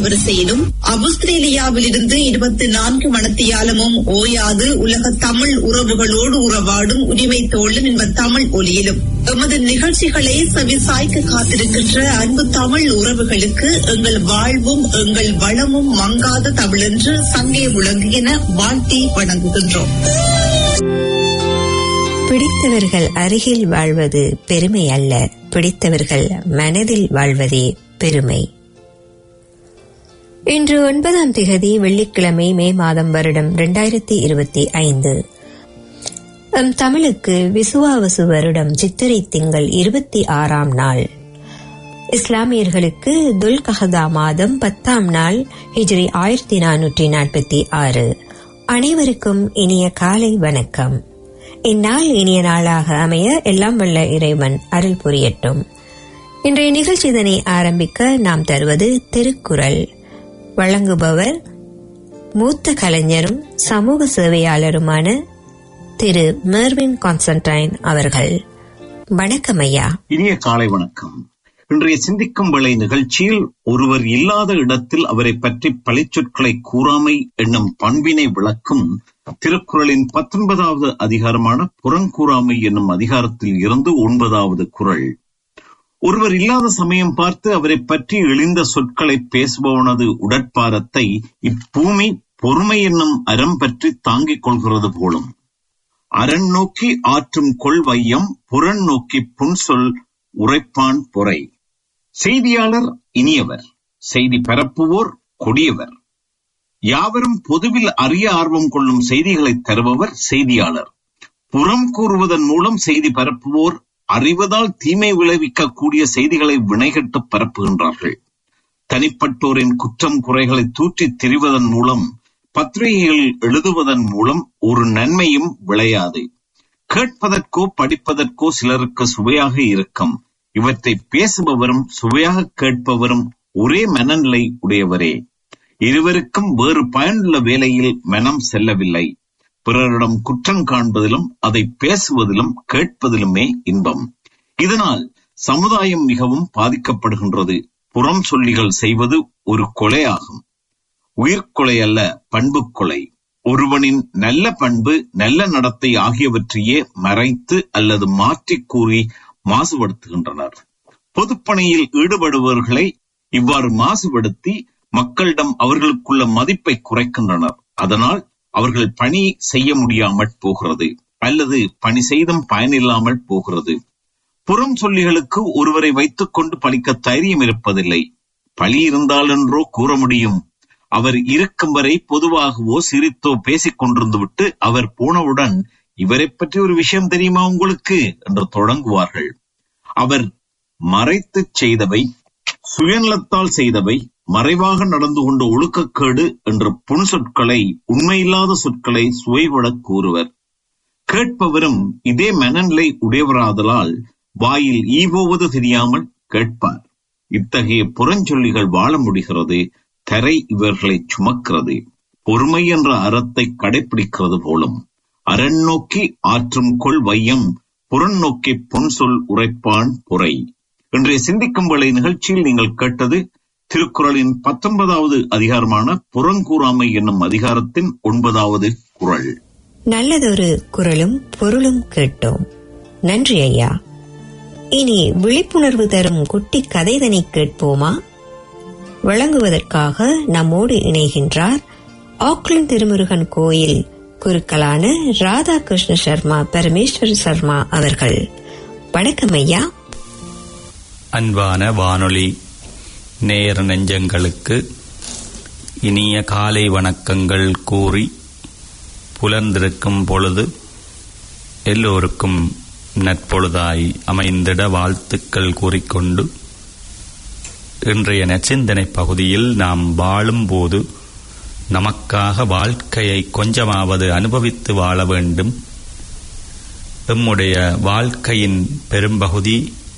அலைவரிசையிலும் ஆஸ்திரேலியாவிலிருந்து 24 மணித்தியாலமும் ஓயாது உலக தமிழ் உறவுகளோடு உறவாடும் உரிமை தோழன் என்ப தமிழ் ஒலியிலும் எமது நிகழ்ச்சிகளை செவிசாய்க்க காத்திருக்கின்ற அன்பு தமிழ் உறவுகளுக்கு எங்கள் வாழ்வும் எங்கள் வளமும் மங்காத தமிழென்று சங்கே முழங்குகின வாழ்த்தி வணங்குகின்றோம். பிடித்தவர்கள் அருகில் வாழ்வது பெருமை அல்ல, பிடித்தவர்கள் மனதில் வாழ்வதே பெருமை. இன்று 9ஆம் திகதி வெள்ளிக்கிழமை, மே மாதம், வருடம் 2025. தமிழுக்கு விசுவாவசு வருடம் சித்திரை திங்கள் 26ஆம் நாள். இஸ்லாமியர்களுக்கு துல்கஹதா மாதம் 10ஆம் நாள், ஹிஜ்ரி 1446. அனைவருக்கும் இனிய காலை வணக்கம். இந்நாள் இனிய நாளாக அமைய எல்லாம் வல்ல இறைவன் அருள் புரியட்டும். இன்றைய நிகழ்ச்சிதனை ஆரம்பிக்க நாம் தருவது திருக்குறள். வழங்குபவர் மூத்த கலைஞரும் சமூக சேவையாளருமான திரு மெர்வின் கான்ஸ்டன்டைன் அவர்கள். வணக்கம் ஐயா. இனிய காலை வணக்கம். இன்றைய சிந்திக்கும் வேளை நிகழ்ச்சியில் ஒருவர் இல்லாத இடத்தில் அவரை பற்றி பழிச்சொற்களை கூறாமை என்னும் பண்பினை விளக்கும் திருக்குறளின் 19வது அதிகாரமான புறங்கூறாமை என்னும் அதிகாரத்தில் இருந்து 9வது குறள். ஒருவர் இல்லாத சமயம் பார்த்து அவரை பற்றி இழிந்த சொற்களை பேசுபவனது உடற்பாரத்தை இப்பூமி பொறுமை என்னும் அறம் பற்றி தாங்கிக் கொள்கிறது போலும். அரண் நோக்கி ஆற்றும் கொள்வையம் புறன் நோக்கி புன்சொல் உரைப்பான் பொறை. செய்தியாளர் இனியவர், செய்தி பரப்புவோர் கொடியவர். யாவரும் பொதுவில் அறிய ஆர்வம் கொள்ளும் செய்திகளை தருபவர் செய்தியாளர். புறம் கூறுவதன் மூலம் செய்தி பரப்புவோர் அறிவதால் தீமை விளைவிக்க கூடிய செய்திகளை வினைகட்டு பரப்புகின்றார்கள். தனிப்பட்டோரின் குற்றம் குறைகளை தூற்றித் திரிவதன் மூலம், பத்திரிகைகள் எழுதுவதன் மூலம் ஒரு நன்மையும் விளையாது. கேட்பதற்கோ படிப்பதற்கோ சிலருக்கு சுவையாக இருக்கும். இவற்றை பேசுபவரும் சுவையாக கேட்பவரும் ஒரே மனநிலை உடையவரே. இருவருக்கும் வேறு பயனுள்ள வேலையில் மனம் செல்லவில்லை. பிறரிடம் குற்றம் காண்பதிலும் அதை பேசுவதிலும் கேட்பதிலுமே இன்பம். இதனால் சமுதாயம் மிகவும் பாதிக்கப்படுகின்றது. புறம் சொல்லிகள் செய்வது ஒரு கொலையாகும். உயிர்கொலை அல்ல, பண்பு கொலை. ஒருவனின் நல்ல பண்பு, நல்ல நடத்தை ஆகியவற்றையே மறைத்து அல்லது மாற்றி கூறி மாசுபடுத்துகின்றனர். பொதுப்பணியில் ஈடுபடுபவர்களை இவ்வாறு மாசுபடுத்தி மக்களிடம் அவர்களுக்குள்ள மதிப்பை குறைக்கின்றனர். அதனால் அவர்கள் பணி செய்ய முடியாமல் போகிறது, அல்லது பணி செய்தும் பயனில்லாமல் போகிறது. புறம் சொல்லிகளுக்கு ஒருவரை வைத்துக் கொண்டு பழிக்க தைரியம் இருப்பதில்லை. பழி இருந்தாலென்றோ கூற முடியும். அவர் இருக்கும் வரை பொதுவாகவோ சிரித்தோ பேசிக் கொண்டிருந்து விட்டு அவர் போனவுடன், இவரை பற்றி ஒரு விஷயம் தெரியுமா உங்களுக்கு என்று தொடங்குவார்கள். அவர் மறைத்து செய்தவை, சுயநலத்தால் செய்தவை, மறைவாக நடந்து கொண்ட ஒழுக்கக்கேடு என்ற புன்சொற்களை, உண்மையில்லாத சொற்களை சுவைபட கூறுவர். கேட்பவரும் இதே மனநிலை உடையவராதலால் வாயில் ஈவோவது தெரியாமல் கேட்பார். இத்தகைய புறஞ்சொல்லிகள் வாழ முடிகிறது. தரை இவர்களை சுமக்கிறது. பொறுமை என்ற அறத்தை கடைபிடிக்கிறது போலும். அரண் நோக்கி ஆற்றும் கொள் வையம் புறன் நோக்கி பொன்சொல் உரைப்பான் பொறை. இன்றைய சிந்திக்கும் வேளை நிகழ்ச்சியில் நீங்கள் கேட்டது திருக்குறளின் 19வது அதிகாரமான புறங்கூறாமை என்னும் அதிகாரத்தின் 9வது குறள். நல்லதொரு குறளும் பொருளும் கேட்டோம். நன்றி ஐயா. இனி விழிப்புணர்வு தரும் குட்டி கதைதனை கேட்போமா? வழங்குவதற்காக நம்மோடு இணைகின்றார் ஆக்லாந்து திருமுருகன் கோயில் குருக்களான ராதாகிருஷ்ண சர்மா பரமேஸ்வர சர்மா அவர்கள். வணக்கம் ஐயா. அன்பான வானொலி நேயர் நெஞ்சங்களுக்கு இனிய காலை வணக்கங்கள் கூறி, புலர்ந்திருக்கும் பொழுது எல்லோருக்கும் நற்பொழுதாய் அமைந்திட வாழ்த்துக்கள் கூறிக்கொண்டு, இன்றைய நற்சிந்தனை பகுதியில் நாம் வாழும்போது நமக்காக வாழ்க்கையை கொஞ்சமாவது அனுபவித்து வாழ வேண்டும். எம்முடைய வாழ்க்கையின் பெரும்பகுதி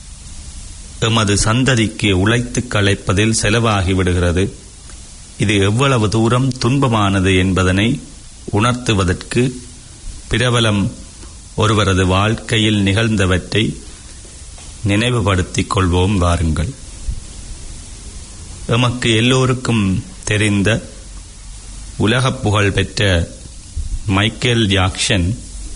எமது சந்ததிக்கு உழைத்து களைப்பதில் செலவாகிவிடுகிறது. இது எவ்வளவு தூரம் துன்பமானது என்பதனை உணர்த்துவதற்கு பிரபலம் ஒருவரது வாழ்க்கையில் நிகழ்ந்தவற்றை நினைவுபடுத்திக் கொள்வோம் வாருங்கள். எமக்கு எல்லோருக்கும் தெரிந்த உலகப் புகழ் பெற்ற மைக்கேல் ஜாக்சன்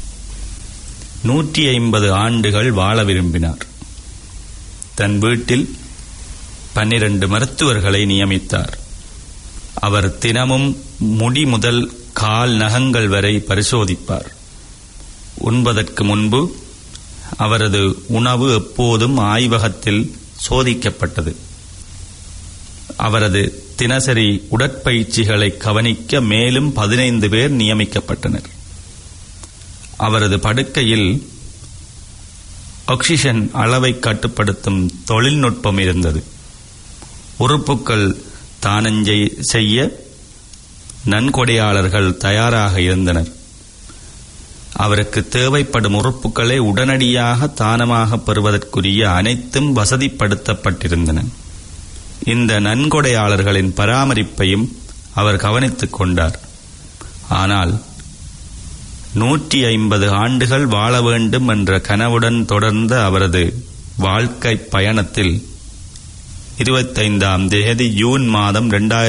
150 ஆண்டுகள் வாழ விரும்பினார். தன் வீட்டில் 12 மருத்துவர்களை நியமித்தார். அவர் தினமும் முடி முதல் கால் நகங்கள் வரை பரிசோதிப்பார். உண்பதற்கு முன்பு அவரது உணவு எப்போதும் ஆய்வகத்தில் சோதிக்கப்பட்டது. அவரது தினசரி உடற்பயிற்சிகளை கவனிக்க மேலும் 15 பேர் நியமிக்கப்பட்டனர். அவரது படுக்கையில் ஆக்சிஜன் அளவை கட்டுப்படுத்தும் தொழில்நுட்பம் இருந்தது. உறுப்புகள் தானம் செய்ய நன்கொடையாளர்கள் தயாராக இருந்தனர். அவருக்கு தேவைப்படும் உறுப்புகளை உடனடியாக தானமாக பெறுவதற்குரிய அனைத்தும் வசதிப்படுத்தப்பட்டிருந்தன. இந்த நன்கொடையாளர்களின் பராமரிப்பையும் அவர் கவனித்துக் கொண்டார். ஆனால் 150 ஆண்டுகள் வாழ வேண்டும் என்ற கனவுடன் தொடர்ந்த அவரது வாழ்க்கை பயணத்தில் 25ஆம் தேதி ஜூன் மாதம்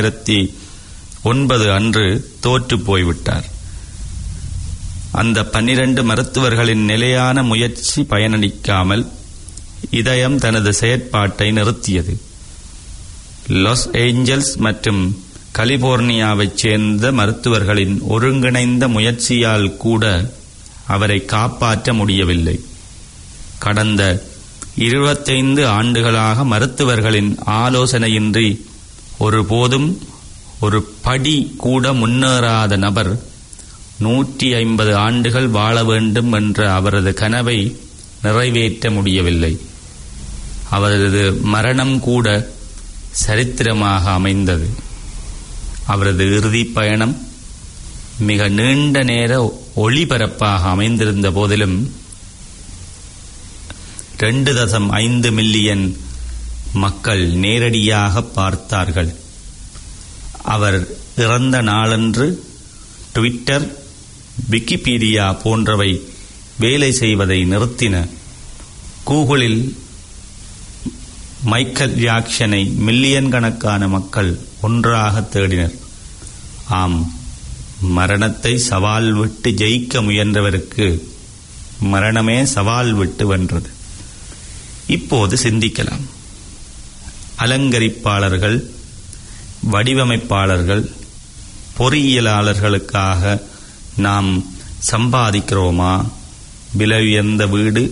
2009 அன்று தோற்று போய்விட்டார். அந்த 12 மருத்துவர்களின் நிலையான முயற்சி பயனளிக்காமல் இதயம் தனது செயற்பாட்டை நிறுத்தியது. லாஸ் ஏஞ்சல்ஸ் மற்றும் கலிபோர்னியாவைச் சேர்ந்த மருத்துவர்களின் ஒருங்கிணைந்த முயற்சியால் கூட அவரை காப்பாற்ற முடியவில்லை. கடந்த 25 ஆண்டுகளாக மருத்துவர்களின் ஆலோசனையின்றி ஒருபோதும் ஒரு படி கூட முன்னேறாத நபர் 150 ஆண்டுகள் வாழ வேண்டும் என்ற அவரது கனவை நிறைவேற்ற முடியவில்லை. அவரது மரணம் கூட சரித்திரமாக அமைந்தது. அவரது இறுதி பயணம் மிக நீண்ட நேர ஒளிபரப்பாக அமைந்திருந்த போதிலும் 2.5 மில்லியன் மக்கள் நேரடியாக பார்த்தார்கள். அவர் இறந்த நாளன்று ட்விட்டர், விக்கிபீடியா போன்றவை வேலை செய்வதை நிறுத்தின. கூகுளில் மைக்கேல் ஜாக்சனை மில்லியன் கணக்கான மக்கள் ஒன்றாக தேடினர். ஆம், மரணத்தை சவால் விட்டு ஜெயிக்க முயன்றவருக்கு மரணமே சவால் விட்டு வென்றது. இப்போது சிந்திக்கலாம். அலங்கரிப்பாளர்கள், வடிவமைப்பாளர்கள், பொறியியலாளர்களுக்காக நாம் சம்பாதிக்கிறோமா? விலை உயர்ந்த வீடு,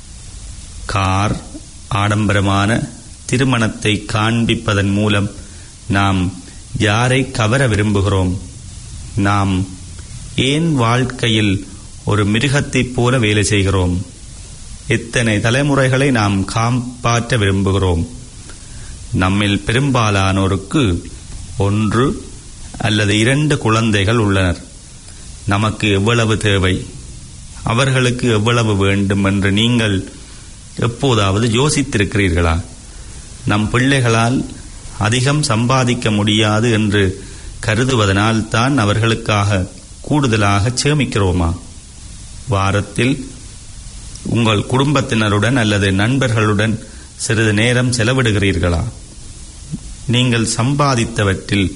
கார், ஆடம்பரமான திருமணத்தை காண்பிப்பதன் மூலம் நாம் யாரை கவர விரும்புகிறோம்? நாம் ஏன் வாழ்க்கையில் ஒரு மிருகத்தைப் போல வேலை செய்கிறோம்? எத்தனை தலைமுறைகளை நாம் காப்பாற்ற விரும்புகிறோம்? நம்மில் பெரும்பாலானோருக்கு 1 அல்லது 2 குழந்தைகள் உள்ளனர். நமக்கு எவ்வளவு தேவை, அவர்களுக்கு எவ்வளவு வேண்டும் என்று நீங்கள் எப்போதாவது யோசித்திருக்கிறீர்களா? நம் பிள்ளைகளால் அதிகம் சம்பாதிக்க முடியாது என்று கருதுவதனால் தான் அவர்களுக்காக கூடுதலாக சேமிக்கிறோமா? வாரத்தில் உங்கள் குடும்பத்தினருடன் அல்லது நண்பர்களுடன் சிறிது நேரம் செலவிடுகிறீர்களா? நீங்கள் சம்பாதித்தவற்றில்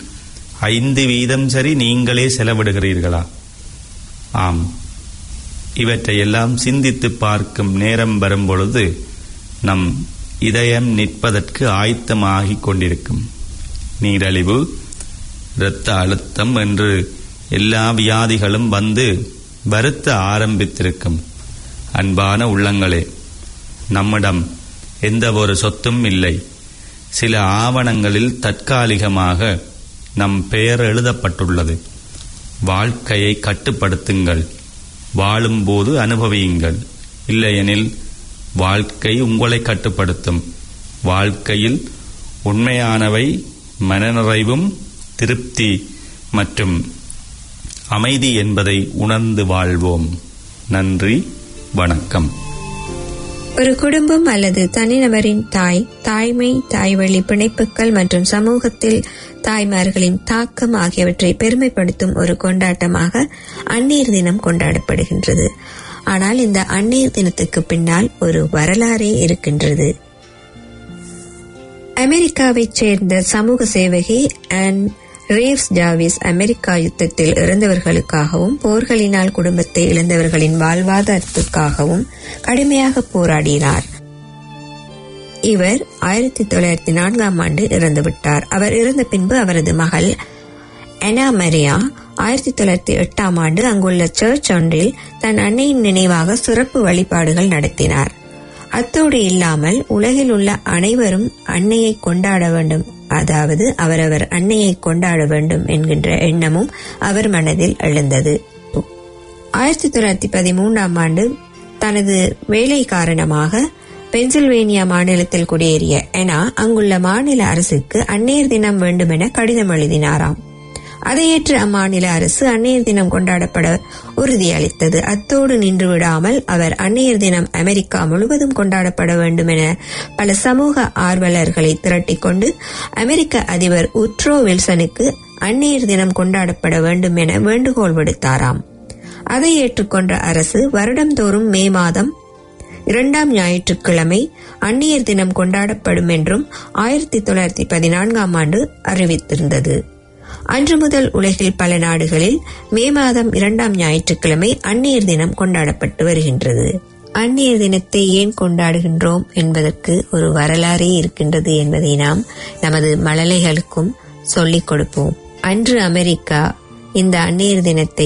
5% சரி நீங்களே செலவிடுகிறீர்களா? ஆம், இவற்றையெல்லாம் சிந்தித்து பார்க்கும் நேரம் வரும்பொழுது நம் இதயம் நிற்பதற்கு ஆயத்தமாகிக் கொண்டிருக்கும். நீரழிவு, இரத்த அழுத்தம் என்று எல்லா வியாதிகளும் வந்து வருத்த ஆரம்பித்திருக்கும். அன்பான உள்ளங்களே, நம்மிடம் எந்த ஒரு சொத்தும் இல்லை. சில ஆவணங்களில் தற்காலிகமாக நம் பெயர் எழுதப்பட்டுள்ளது. வாழ்க்கையை கட்டுப்படுத்துங்கள், வாழும்போது அனுபவியுங்கள். இல்லையெனில் வாழ்க்கை உங்களை கட்டுப்படுத்தும். வாழ்க்கையில் உண்மையானவை மனநிறைவும் திருப்தி மற்றும் அமைதி என்பதை உணர்ந்து வாழ்வோம். நன்றி, வணக்கம். ஒரு குடும்பம் அல்லது தனிநபரின் தாய்மை, தாய்வழி பிணைப்புகள் மற்றும் சமூகத்தில் தாய்மார்களின் தாக்கம் ஆகியவற்றை பெருமைப்படுத்தும் ஒரு கொண்டாட்டமாக அந்நீர் தினம் கொண்டாடப்படுகின்றது. ஆனால் இந்த அந்நீர் தினத்துக்கு பின்னால் ஒரு வரலாறே இருக்கின்றது. அமெரிக்காவைச் சேர்ந்த சமூக சேவகி அண்ட் ரீவ்ஸ் ஜாவிஸ் அமெரிக்கா யுத்தத்தில் இறந்தவர்களுக்காகவும் போர்களினால் குடும்பத்தை இழந்தவர்களின் வாழ்வாதாரத்துக்காகவும் கடுமையாக போராடினார். இவர் 1904 இறந்துவிட்டார். அவர் இறந்த பின்பு அவரது மகள் அனா மரியா 1908 அங்குள்ள சர்ச் ஒன்றில் தன் அன்னையின் நினைவாக சிறப்பு வழிபாடுகள் நடத்தினார். அத்தோடு இல்லாமல் உலகில் உள்ள அனைவரும் அன்னையை கொண்டாட வேண்டும், அதாவது அவரவர் அன்னையை கொண்டாட வேண்டும் என்கின்ற எண்ணமும் அவர் மனதில் எழுந்தது. 1913 தனது வேலை காரணமாக பென்சில்வேனியா மாநிலத்தில் குடியேறிய அனா அங்குள்ள மாநில அரசுக்கு அன்னையர் தினம் வேண்டுமென கடிதம் எழுதினாராம். அதை ஏற்று அம்மாநில அரசு அன்னையர் தினம் கொண்டாடப்பட உறுதியளித்தது. அத்தோடு நின்று விடாமல் அவர் அன்னையர் தினம் அமெரிக்கா முழுவதும் கொண்டாடப்பட வேண்டும் என பல சமூக ஆர்வலர்களை திரட்டிக் கொண்டு அமெரிக்க அதிபர் உட்ரோ வில்சனுக்கு அன்னையர் தினம் கொண்டாடப்பட வேண்டும் என வேண்டுகோள் விடுத்தாராம். அதை ஏற்றுக்கொண்ட அரசு வருடந்தோறும் மே மாதம் 2ஆம் ஞாயிற்றுக்கிழமை அன்னையர் தினம் கொண்டாடப்படும் என்றும் 1914 அறிவித்திருந்தது. அன்று முதல் உலகில் பல நாடுகளில் மே மாதம் 2ஆம் ஞாயிற்றுக்கிழமை அன்னையர் தினம் கொண்டாடப்பட்டு வருகின்றது. அன்னையர் தினத்தை ஏன் கொண்டாடுகின்றோம் என்பதற்கு ஒரு வரலாறே இருக்கின்றது என்பதை நாம் நமது மழலைகளுக்கும் சொல்லிக் கொடுப்போம். அன்று அமெரிக்கா இந்த அன்னையர் தினத்தை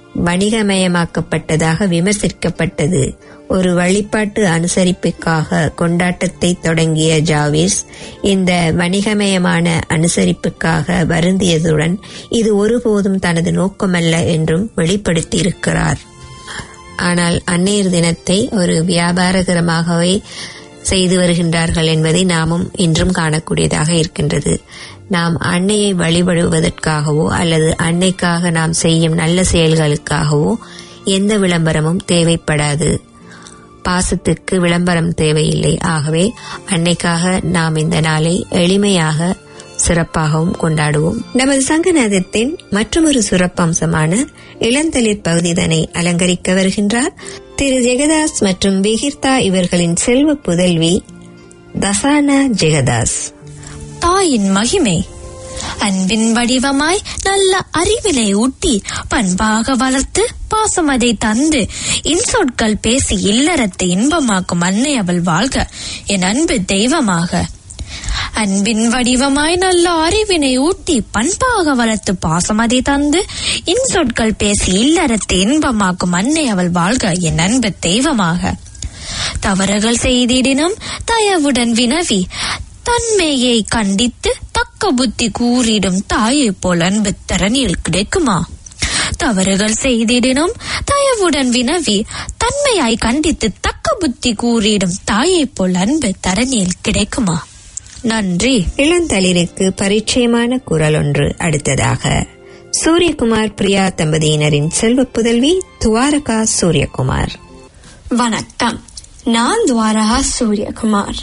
வணிகமயமாக்கப்பட்டதாக விமர்சிக்கப்பட்டது. ஒரு வழிபாட்டு அனுசரிப்புக்காக கொண்டாட்டத்தை தொடங்கிய ஜாவிஸ் இந்த வணிகமயமான அனுசரிப்புக்காக வருந்தியதுடன் இது ஒருபோதும் தனது நோக்கமல்ல என்றும் வெளிப்படுத்தியிருக்கிறார். ஆனால் அன்னையர் தினத்தை ஒரு வியாபாரகரமாகவே செய்து வருகின்றார்கள் என்பதை நாமும் இன்றும் காணக்கூடியதாக இருக்கின்றது. நாம் அன்னையை வழிபடுவதற்காகவோ அல்லது அன்னைக்காக நாம் செய்யும் நல்ல செயல்களுக்காகவோ எந்த விளம்பரமும் தேவைப்படாது. பாசத்துக்கு விளம்பரம் தேவையில்லை. ஆகவே அன்னைக்காக நாம் இந்த நாளை எளிமையாக சிறப்பாகவும் கொண்டாடுவோம். நமது சங்கநாதத்தின் மற்றொரு சிறப்பம்சமான இளந்தளிர் பகுதிதனை அலங்கரிக்க வருகின்றார் திரு ஜெகதாஸ் மற்றும் விகிர்தா இவர்களின் செல்வ புதல்வி தசானா ஜெகதாஸ். தாயின் மகிமை அன்பின் வடிவமாய் நல்ல அறிவினை ஊட்டி பண்பாக வளர்த்து பாசமதை தந்து இன்சொற்கள் பேசி இல்லறத்தை இன்பமாக்கும் அன்னை அவள் வாழ்க என் அன்பு தெய்வமாக. அன்பின் வடிவமாய் நல்ல அறிவினை ஊட்டி பண்பாக வளர்த்து பாசமதை தந்து இன்சொற்கள் பேசி இல்லறத்தை இன்பமாக்கும் அன்னை அவள் வாழ்க என் அன்பு தெய்வமாக. தவறுகள் செய்திடினும் தயவுடன் வினவி தன்மையை கண்டித்து தக்க புத்தி கூறிடும் தாயை போல் அன்பு தரணியில் கிடைக்குமா? தவறுகள் செய்திடினும் தயவுடன் வினவி தன்மையாய் கண்டித்து தக்க புத்தி கூறிடும் தாயை போல் அன்பு தரணியில் கிடைக்குமா? நன்றி. இளந்தளிருக்கு பரிச்சயமான குரல் ஒன்று அடுத்ததாக சூரியகுமார் பிரியா தம்பதியினரின் செல்வ புதல்வி துவாரகா சூரியகுமார். வணக்கம், நான் துவாரகா சூரியகுமார்.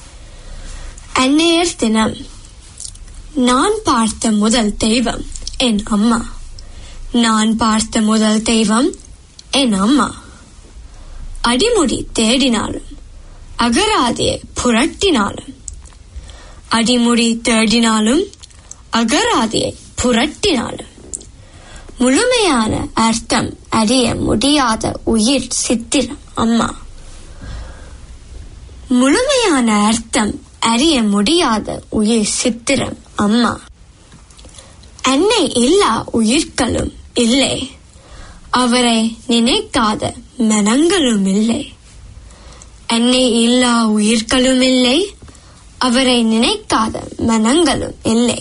அன்னையர் தினம். நான் பார்த்த முதல் தெய்வம் என் அம்மா. நான் பார்த்த முதல் தெய்வம் என் அம்மா. அடிமுடி தேடினாலும் அகராதியை புரட்டினாலும், அடிமுடி தேடினாலும் அகராதியை புரட்டினாலும் முழுமையான அர்த்தம் அறிய முடியாத உயிர் சித்திரம் அம்மா. முழுமையான அர்த்தம் அறிய முடியாத உயிர் சித்திரம் அம்மா. அன்னை இல்லா உயிர்களும் இல்லை, அவரை நினைக்காத மனங்களும் இல்லை. அன்னை இல்லா உயிர்களும் இல்லை, அவரை நினைக்காத மனங்களும் இல்லை.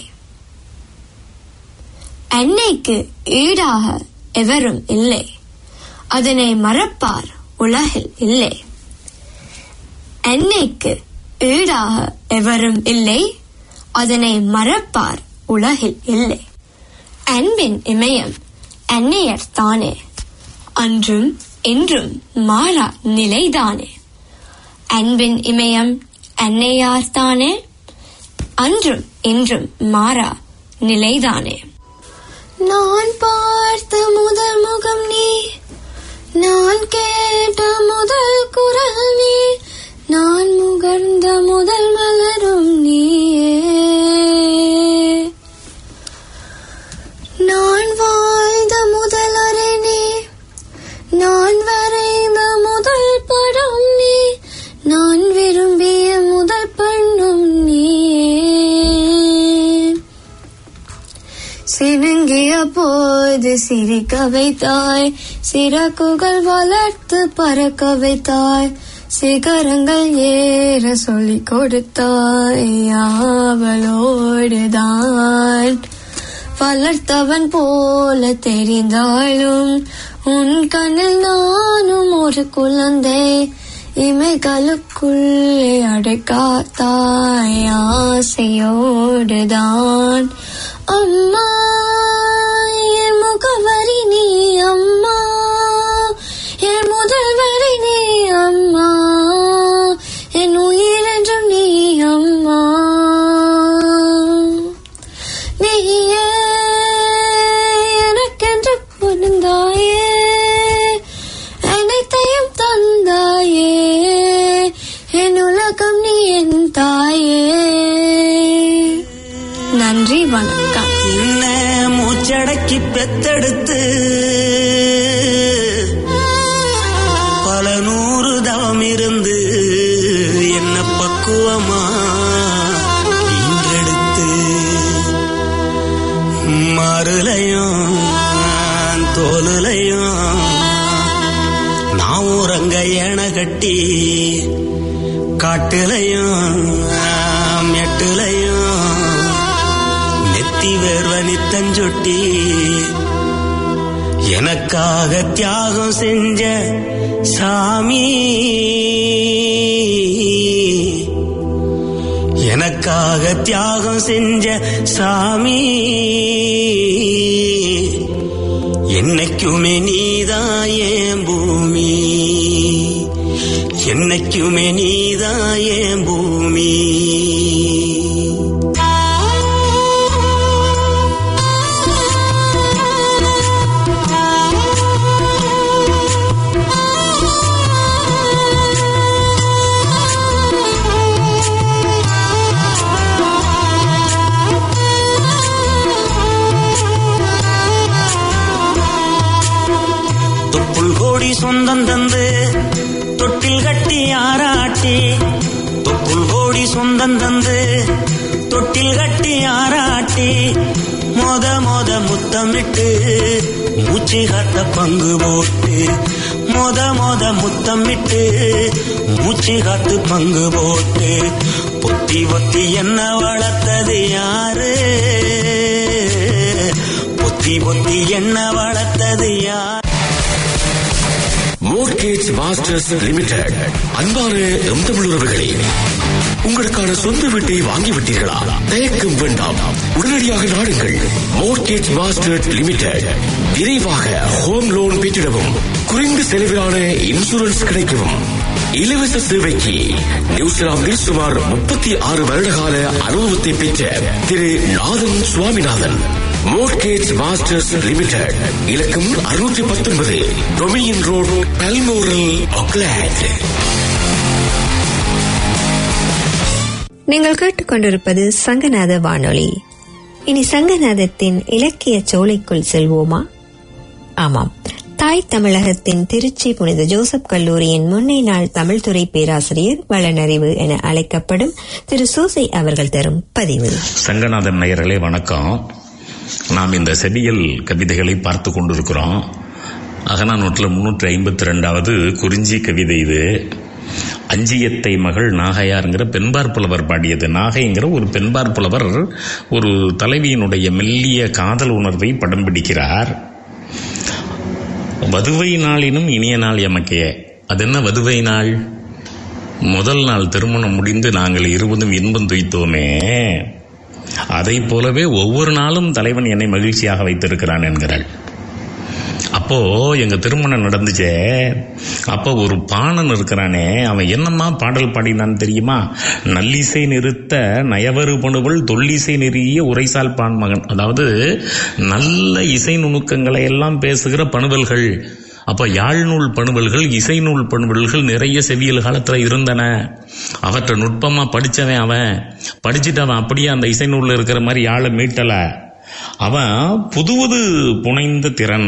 அன்னைக்கு ஈடாக எவரும் இல்லை, அதனை மறப்பார் உலகில் இல்லை. அன்னைக்கு ஈடாக எவரும் இல்லை, அதனை மறப்பார் உலகில் இல்லை. அன்பின் இமயம் அன்னையர் தானே, அன்றும் இன்றும் மாறா நிலைதானே. அன்பின் இமயம் அன்னையார் தானே, அன்றும் இன்றும் மாறா நிலைதானே. நான் பார்த்த முதல் முகம் நீ, நான் கேட்ட முதல் குரல் நீ, நான் முகர்ந்த முதல் மலரும் நீயே. சிரிக்க வைத்தாய், சிறகுகள் வளர்த்து பறக்க வைத்தாய், சிகரங்கள் ஏற சொல்லிக் கொடுத்தாய். அவளோடுதான் வளர்த்தவன் போல தெரிந்தாலும் உன் கண்ணில் நானும் ஒரு குழந்தை, இமைகளுக்குள்ளே அடைக்காத்தாய் ஆசையோடுதான். அம்மா என் முகவரி நீ, அம்மா என் முதல் வரி நீ, அம்மா என் உயிர் என்றும் நீ, அம்மா நீயே எனக்கென்று புரிந்தாயே, அனைத்தையும் தந்தாயே, என் உலகம் நீ என் தாயே. நன்றி, வணக்கம். என்ன மூச்சடக்கி பெத்தெடுத்து பல நூறு தவம் இருந்து என்ன பக்குவமா ஈன்றெடுத்து மாறுலையும் தோலுலையும் நான் உறங்க என கட்டி காட்டுலையும் மெட்டுலையும் நெத்தி வேர்வனி தஞ்சொட்டி எனக்காக தியாகம் செஞ்ச சாமி, எனக்காக தியாகம் செஞ்ச சாமி, என்னைக்குமே நீதான் என் பூமி, என்னைக்குமே நீதான் என் பூமி. சொந்தம் தந்து தொட்டில் கட்டி ஆராட்டி, தொப்புள் கோடி சொந்தம் தந்து தொட்டில் கட்டி ஆராட்டி, மொத முத்தமிட்டு மூச்சு காத்த பங்கு போட்டு, மொத முத்தமிட்டு மூச்சு காத்து பங்கு போட்டு, பொத்தி பொத்தி என்ன வளர்த்தது யாரு, பொத்தி பொத்தி என்ன வளர்த்தது யார். Mortgage masters limited. அன்பான எம் தமிழ் உறவுகளே, உங்களுக்கான சொந்த வீட்டை வாங்கிவிட்டீர்களா? தயக்கம் வேண்டாம், உடனடியாக நாடுங்கள் மோர்கேஜ் மாஸ்டர்ஸ் லிமிடெட். விரைவாக ஹோம் லோன் பெற்றிடவும், குறைந்த செலவிலான இன்சூரன்ஸ் கிடைக்கவும். இலவச சேவைக்கு நியூசிலாந்தில் சுமார் 36 வருடகால அனுபவத்தை பெற்ற திரு Nathan Swaminathan. Mortgage masters limited. இலக்கம் 619 டொமினியன் ரோடு, பல்மோரல், ஆக்லாந்து. நீங்கள் கேட்டுக்கொண்டிருப்பது சங்கநாத வானொலி. இனி சங்கநாதத்தின் இலக்கிய சோலைக்குள் செல்வோமா? ஆமாம், தாய் தமிழகத்தின் திருச்சி புனித ஜோசப் கல்லூரியின் முன்னை நாள் தமிழ்துறை பேராசிரியர், வளனறிவு என அழைக்கப்படும் திரு சூசை அவர்கள் தரும் பதிவு. சங்கநாதன் நேயர்களே வணக்கம். நாம் இந்த செடியல் கவிதைகளை பார்த்து கொண்டிருக்கிறோம். அகநானூற்றில் 352வது குறிஞ்சி கவிதை இது. அஞ்சியத்தை மகள் நாகையார்ங்கிற பெண்பார் புலவர் பாடியது. நாகைங்கிற ஒரு பெண்பார் புலவர் ஒரு தலைவியினுடைய மெல்லிய காதல் உணர்வை படம் பிடிக்கிறார். வதுவை நாளினும் இனிய நாள் எமக்கே. அது என்ன வதுவை நாள்? முதல் நாள் திருமணம் முடிந்து நாங்கள் இருவரும் இன்பம் துய்த்தோமே, அதை போலவே ஒவ்வொரு நாளும் தலைவன் என்னை மகிழ்ச்சியாக வைத்திருக்கிறான் என்கிறாள். அப்போ எங்க திருமணம் நடந்துச்சே, அப்போ ஒரு பாணன் இருக்கிறானே, அவன் என்னம்மா பாடல் பாடினான் தெரியுமா? நல்லிசை நிறுத்த நயவரு பணுவல் தொல்லிசை நெறிய உரைசால் பான் மகன். அதாவது நல்ல இசை நுணுக்கங்களை எல்லாம் பேசுகிற பணுவல்கள். அப்ப யாழ்நூல் பணுவல்கள், இசை நூல் பணுவல்கள் நிறைய செவியல் காலத்துல இருந்தன. அவற்றை நுட்பமா படிச்சவன். அவன் படிச்சுட்டு அவன் அப்படியே அந்த இசை நூல்ல இருக்கிற மாதிரி யாழை மீட்டல. அவன் புதுவது புனைந்த திறன்,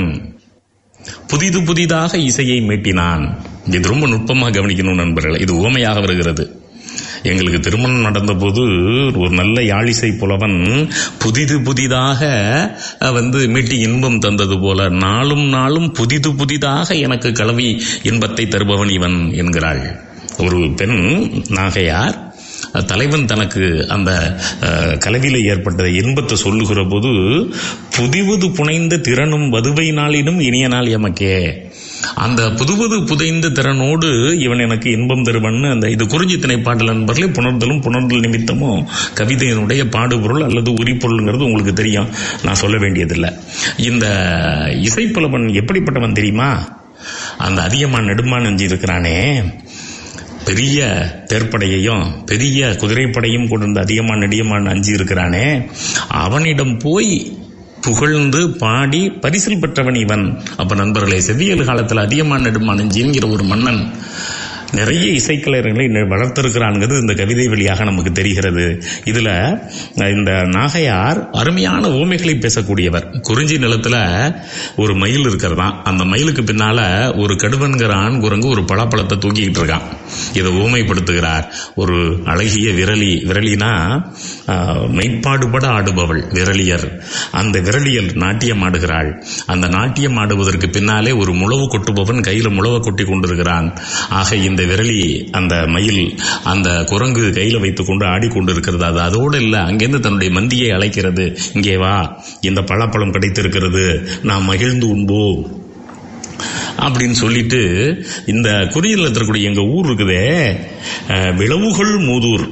புதிதாக இசையை மீட்டினான். இது ரொம்ப நுட்பமாக கவனிக்கணும் நண்பர்கள். இது உவமையாக வருகிறது. எங்களுக்கு திருமணம் நடந்த போது ஒரு நல்ல யாழிசை புலவன் புதிதாக மீட்டி இன்பம் தந்தது போல நாளும் நாளும் புதிதாக எனக்கு கலவி இன்பத்தை தருபவன் இவன் என்கிறாள் ஒரு பெண் நாகையார். தலைவன் தனக்கு அந்த கலவில ஏற்பட்ட இன்பத்தை சொல்லுகிற போது புதிவது புனைந்த திறனும் வதுவை நாளினும் இனிய நாள் எமக்கே, அந்த புதுவது புதைந்த திறனோடு இவன் எனக்கு இன்பம் தருவன். அந்த இது குறிஞ்சி திணைப்பாடல் நண்பர்களே, புணர்தல் நிமித்தமும் கவிதையினுடைய பாடுபொருள் அல்லது உரிப்பொருள்ங்கிறது உங்களுக்கு தெரியும், நான் சொல்ல வேண்டியதில்லை. இந்த இசைப்புலவன் எப்படிப்பட்டவன் தெரியுமா? அந்த அதிகமான நெடுமான் நெஞ்சு இருக்கிறானே, பெரிய தேர்ப்படையையும் பெரிய குதிரைப்படையும் கொண்டு அதிகமான நெடியமான அஞ்சு இருக்கிறானே, அவனிடம் போய் புகழ்ந்து பாடி பரிசில் பெற்றவன் இவன். அப்ப நண்பர்களே, செவ்வியல் காலத்தில் அதிகமான நெடுமான் நெஞ்சு என்கிற ஒரு மன்னன் நிறைய இசைக்கலைஞர்களை வளர்த்திருக்கிறான்ங்கிறது இந்த கவிதை வழியாக நமக்கு தெரிகிறது. இதுல இந்த நாகையார் அருமையான ஓமைகளை பேசக்கூடியவர். குறிஞ்சி நிலத்துல ஒரு மயில் இருக்கிறதா, அந்த மயிலுக்கு பின்னால ஒரு கடுவன்கிற ஆண் குரங்கு ஒரு பலாப்பழத்தை தூக்கிக்கிட்டு இருக்கான். இதை ஓமைப்படுத்துகிறார். ஒரு அழகிய விரலினா மெய்ப்பாடுபட ஆடுபவள் விரலியர். அந்த விரலியர் நாட்டியம் ஆடுகிறாள். அந்த நாட்டியம் ஆடுவதற்கு பின்னாலே ஒரு முழவு கொட்டுபவன் கையில முழவை கொட்டி கொண்டிருக்கிறான். ஆக இந்த விரலி, அந்த மயில், அந்த குரங்கு கையில வைத்துக் கொண்டு ஆடிக்கொண்டிருக்கிறது. அது அதோடு இல்ல, அங்கிருந்து தன்னுடைய மந்தியை அழைக்கிறது, இங்கே வா, இந்த பழப்பழம் கிடைத்திருக்கிறது, நாம் மகிழ்ந்து உண்போம் அப்படின்னு சொல்லிட்டு, இந்த குறியில் இருக்கக்கூடிய எங்க ஊர் இருக்குதே, விளவுகள் மூதூர்,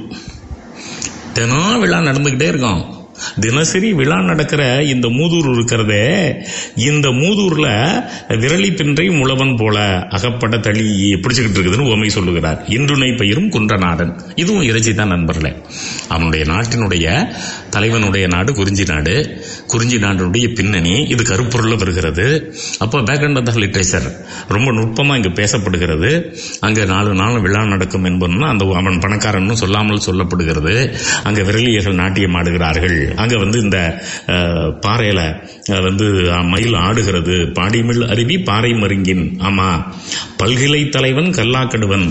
தினம் விழா நடந்துகிட்டே இருக்கும். தினசரி விழா நடக்கிற இந்த மூதூர் இருக்கிறதே, இந்த மூதூர்ல விரலி பின்றை முழவன் போல அகப்பட தளி பிடிச்சுக்கிட்டு இருக்குதுன்னு உவமை சொல்லுகிறார். இன்றுனை பயிரும் குன்றநாடன், இதுவும் இறைச்சி தான் நண்பர்களே. அவனுடைய நாட்டினுடைய தலைவனுடைய நாடு குறிஞ்சி நாடு. குறிஞ்சி நாட்டினுடைய பின்னணி இது கருப்பொருள்ல வருகிறது. அப்போ பேக்ரவுண்ட் ஆஃப் த லிட்ரேச்சர் ரொம்ப நுட்பமா இங்கு பேசப்படுகிறது. அங்க 4 நாள் விழா நடக்கும் என்பதுன்னா அந்த அவன் பணக்காரன்னு சொல்லாமல் சொல்லப்படுகிறது. அங்க விரலியர்கள் நாட்டியம் ஆடுகிறார்கள். அங்க இந்த பாறையில மயில் ஆடுகிறது. பாடிமிழ் அருவி பாறை மருங்கின், ஆமா, பல்கிளை தலைவன் கல்லாக்கடுவன்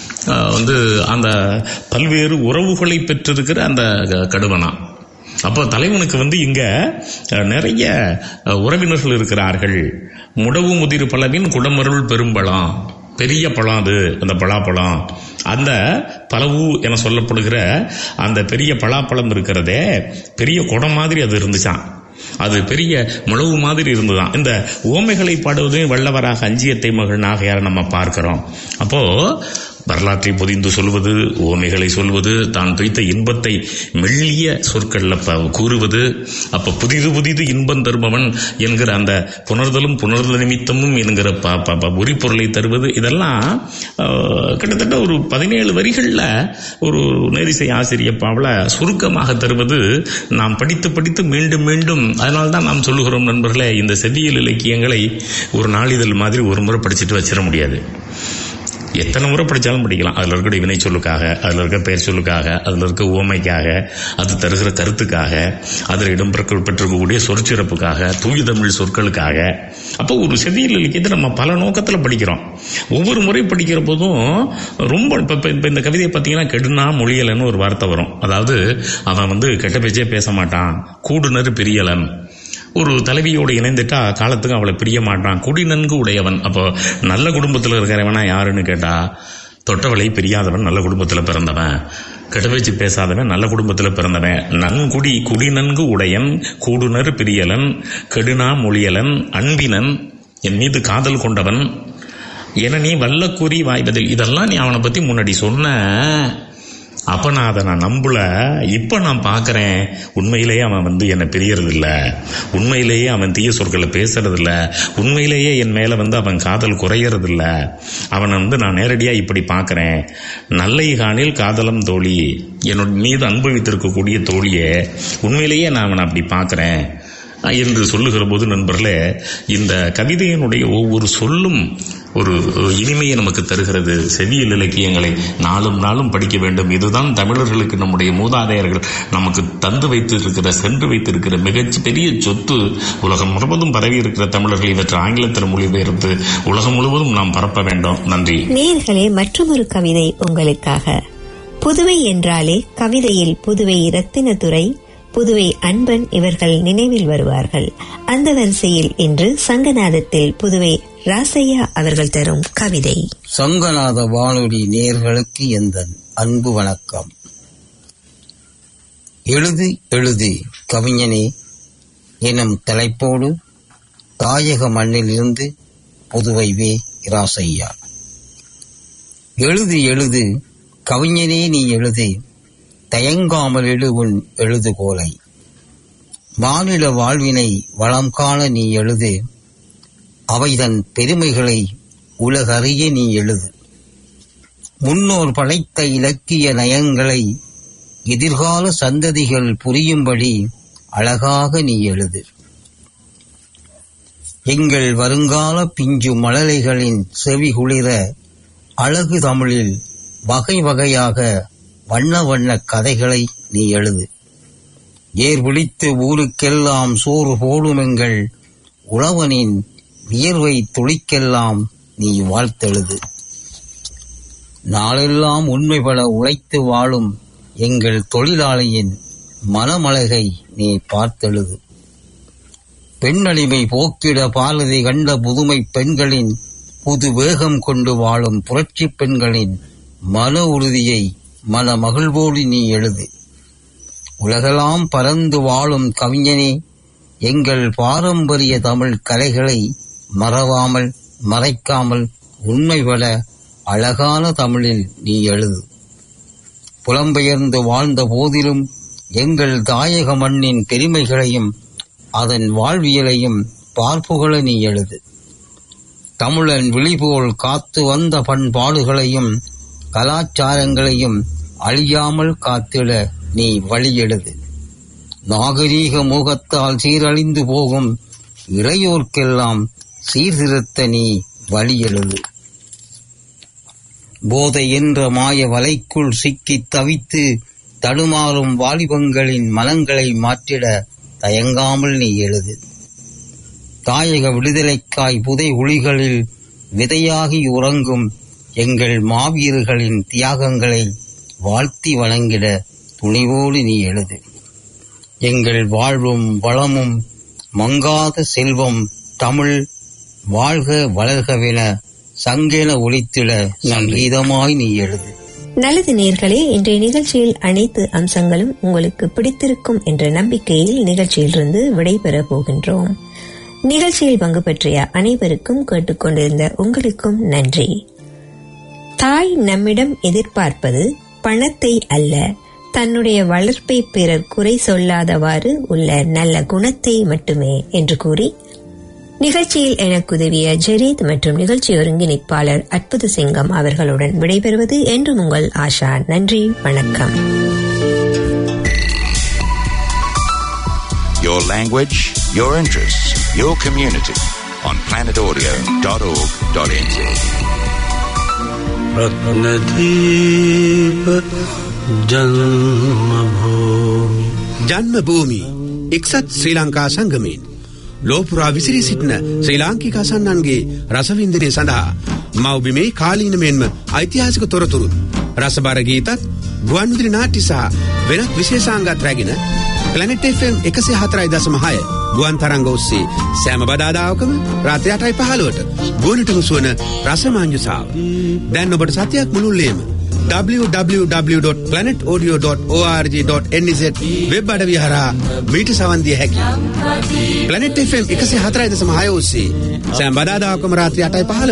அந்த பல்வேறு உறவுகளை பெற்றிருக்கிற அந்த கடுவனா. அப்போ தலைவனுக்கு இங்க நிறைய உறவினர்கள் இருக்கிறார்கள். முடவு முதிர் பலவின் குடமருள் பெரும்பழம், பெரிய பழம் அது, அந்த பலாப்பழம். அந்த பலவு என சொல்லப்படுகிற அந்த பெரிய பலாப்பழம் இருக்கிறதே, பெரிய குடம் மாதிரி அது இருந்துச்சான். அது பெரிய முழவு மாதிரி இருந்துதான். இந்த ஓமைகளை பாடுவதும் வல்லவராக அஞ்சியத்தை மகள் நாகையார நம்ம பார்க்கிறோம். அப்போ வரலாற்றை பொதிந்து சொல்வது, ஓமைகளை சொல்வது, தான் துய்த்த இன்பத்தை மெல்லிய சொற்கள்ல கூறுவது, அப்ப புதிது இன்பம் தருபவன் என்கிற அந்த புணர்தல் நிமித்தமும் என்கிற உரிப்பொருளை தருவது, இதெல்லாம் கிட்டத்தட்ட ஒரு 17 வரிகள்ல ஒரு நேரிசை ஆசிரியப்பாவில் சுருக்கமாக தருவது நாம் படித்து மீண்டும் அதனால்தான் நாம் சொல்லுகிறோம் நண்பர்களே, இந்த செவ்வியல் இலக்கியங்களை ஒரு நாளிதழ் மாதிரி ஒரு முறை படிச்சுட்டு வச்சிட முடியாது. எத்தனை முறை படித்தாலும் படிக்கலாம். அதில் இருக்கிற வினை சொல்லுக்காக, அதில் இருக்க பெயர் சொல்லுக்காக, அதில் இருக்க ஓமைக்காக, அது தருகிற கருத்துக்காக, அதில் இடம் பெற்றிருக்கக்கூடிய சொற்சிறப்புக்காக, தூய தமிழ் சொற்களுக்காக. அப்போ ஒரு செவ்வியல் இலக்கியத்தை நம்ம பல நோக்கத்தில் படிக்கிறோம். ஒவ்வொரு முறை படிக்கிற போதும் ரொம்ப இப்போ இந்த கவிதையை பார்த்தீங்கன்னா, கெடுனா மொழியலன்னு ஒரு வார்த்தை வரும். அதாவது அவன் கெட்ட பேச்சே பேச மாட்டான், கூடுனர் பிரியலன். ஒரு தலைவியோடு இணைந்துட்டா காலத்துக்கு அவளை பிரிய மாட்டான், குடி நன்கு உடையவன். அப்போ நல்ல குடும்பத்தில் இருக்கிறவனா யாருன்னு கேட்டா, தொட்டவளை பிரியாதவன் நல்ல குடும்பத்தில் பிறந்தவன், கெட்ட பேச்சு பேசாதவன் நல்ல குடும்பத்தில் பிறந்தவன். குடி நன்கு உடையன், கூடுனர் பிரியலன், கெடுனா மொழியலன், அன்பினன், என் மீது காதல் கொண்டவன் என நீ வல்ல கூறி வாய்வதில். இதெல்லாம் நீ அவனை பத்தி முன்னாடி சொன்ன, அப்ப நான் அதை நம்பல. இப்ப நான் பாக்கிறேன், உண்மையிலேயே அவன் என்னை பிரியறதில்ல, உண்மையிலேயே அவன் தீய சொற்களை பேசுறதில்ல, உண்மையிலேயே என் மேல அவன் காதல் குறையறதில்ல. அவனை நான் நேரடியா இப்படி பாக்கிறேன். நல்லை காணில் காதலம் தோழி, என்னோட மீது அனுபவித்திருக்கக்கூடிய தோழியே, உண்மையிலேயே நான் அவனை அப்படி பாக்கிறேன் என்று சொல்லுகிற போது நண்பர்களே, இந்த கவிதையினுடைய ஒவ்வொரு சொல்லும் ஒரு இனிமையை நமக்கு தருகிறது. செவ்வியல் இலக்கியங்களை நாளும் படிக்க வேண்டும். இதுதான் தமிழர்களுக்கு நம்முடைய மூதாதையர்கள் நமக்கு தந்து வைத்திருக்கிற, சென்று வைத்திருக்கிற மிகச் பெரிய சொத்து. உலகம் முழுவதும் பரவி இருக்கிற தமிழர்கள் இவற்றை ஆங்கிலத்தில் மொழிபெயர்த்து உலகம் முழுவதும் நாம் பரப்ப வேண்டும். நன்றி நேயர்களே. மற்றொரு கவிதை உங்களுக்காக. புதுவை என்றாலே கவிதையில் புதுவை ரத்தினத்துறை, புதுவை அன்பன் இவர்கள் நினைவில் வருவார்கள். அந்த வரிசையில் இன்று சங்கநாதத்தில் புதுவை ராசையா அவர்கள் தரும் கவிதை. சங்கநாத வானொலி நேயர்களுக்கு எந்த அன்பு வணக்கம். எழுது எழுது கவிஞனே எனும் தலைப்போடு தாயக மண்ணிலிருந்து புதுவை வே. ராசையா. எழுது எழுது கவிஞனே நீ எழுது, தயங்காமல் எழு உன் எழுதுகோலை. மாநில வாழ்வினை வளம் காண நீ எழுது, அவைதன் பெருமைகளை உலகறிய நீ எழுது. முன்னோர் படைத்த இலக்கிய நயங்களை எதிர்கால சந்ததிகள் புரியும்படி அழகாக நீ எழுது. எங்கள் வருங்கால பிஞ்சு மழலைகளின் செவி குளிர அழகு தமிழில் வகை வகையாக வண்ண வண்ண கதைகளை நீ எழுது. ஏர் பிடித்து ஊருக்கெல்லாம் சோறு போடும் எங்கள் உழவனின் வியர்வை துளிக்கெல்லாம் நீ வாழ்த்தெழுது. நாளெல்லாம் உண்மைபட உழைத்து வாழும் எங்கள் தொழிலாளியின் மனமழகை நீ பார்த்தெழுது. பெண்ணடிமை போக்கிட பாரதி கண்ட புதுமை பெண்களின் புது வேகம் கொண்டு வாழும் புரட்சி பெண்களின் மன உறுதியை மன மகிழ்வோடு நீ எழுது. உலகெல்லாம் பறந்து வாழும் கவிஞனே, எங்கள் பாரம்பரிய தமிழ் கலைகளை மறவாமல் மறைக்காமல் உண்மைபட அழகான தமிழில் நீ எழுது. புலம்பெயர்ந்து வாழ்ந்த போதிலும் எங்கள் தாயக மண்ணின் பெருமைகளையும் அதன் வாழ்வியலையும் பார்ப்புகள நீ எழுது. தமிழன் விழிபோல் காத்து வந்த பண்பாடுகளையும் கலாச்சாரங்களையும் அழியாமல் காத்திட நீ வழி எழுது. நாகரீக மோகத்தால் சீரழிந்து போகும் இளையோர்க்கெல்லாம் சீர்திருத்த நீ வழி எழுது. போதை என்ற மாய வலைக்குள் சிக்கித் தவித்து தடுமாறும் வாலிபங்களின் மனங்களை மாற்றிட தயங்காமல் நீ எழுது. தாயக விடுதலைக்காய் புதை ஒளிகளில் விதையாகி உறங்கும் எங்கள் மாவீரர்களின் தியாகங்களை வாழ்த்தி வணங்கிட துணிவோடு நீ எழுது. எங்கள் வாழ்வும் வளமும் மங்காத செல்வம் தமிழ் வாழ்க வளர்கவென சங்கென ஒலித்திட சங்கீதமாய் நீ எழுது. நல்லது நேயர்களே, இன்றைய நிகழ்ச்சியில் அனைத்து அம்சங்களும் உங்களுக்கு பிடித்திருக்கும் என்ற நம்பிக்கையில் நிகழ்ச்சியிலிருந்து விடைபெறப் போகின்றோம். நிகழ்ச்சியில் பங்கு பற்றிய அனைவருக்கும் கேட்டுக்கொண்டிருந்த உங்களுக்கும் நன்றி. தாய் நம்மிடம் எதிர்பார்ப்பது பணத்தை அல்ல, தன்னுடைய வளர்ப்பை பிறர் குறை சொல்லாதவாறு உள்ள நல்ல குணத்தை மட்டுமே என்று கூறி நிகழ்ச்சியில் எனக்கு உதவிய ஜெரீத் மற்றும் நிகழ்ச்சி ஒருங்கிணைப்பாளர் அற்புத சிங்கம் அவர்களுடன் விடைபெறுவது என்றும் உங்கள் ஆஷா. நன்றி, வணக்கம். Your language, your interests, your community on planetaudio.org.nz. ජන්මභූමි එක්සත් ශ්‍රී ලංකා සංගමයෙන් ලෝපුරා විසිරී සිටින ශ්‍රී ලාංකික අසන්නන්ගේ රසවින්දනය සඳහා මව්බිමේ කාලීන මෙන්ම ඓතිහාසික තොරතුරු රසබර ගීතත් ගුවන්විදුලි නාට්‍ය සහ වෙනත් විශේෂාංගත් රැගෙන Planet FM 104.6 ගුවන් තරංග ඔස්සේ සෑම බදාදාවකම රාත්‍රී 8:15ට ගුවනට මුසුවන රසමාංජුසාව. දැන් ඔබට සතියක් මුළුල්ලේම www.planetaudio.org.nz වෙබ් අඩවිය හරහා මීට සවන් දිය හැකියි. Planet FM 104.6 ඔස්සේ සෑම බදාදාවකම රාත්‍රී 8:15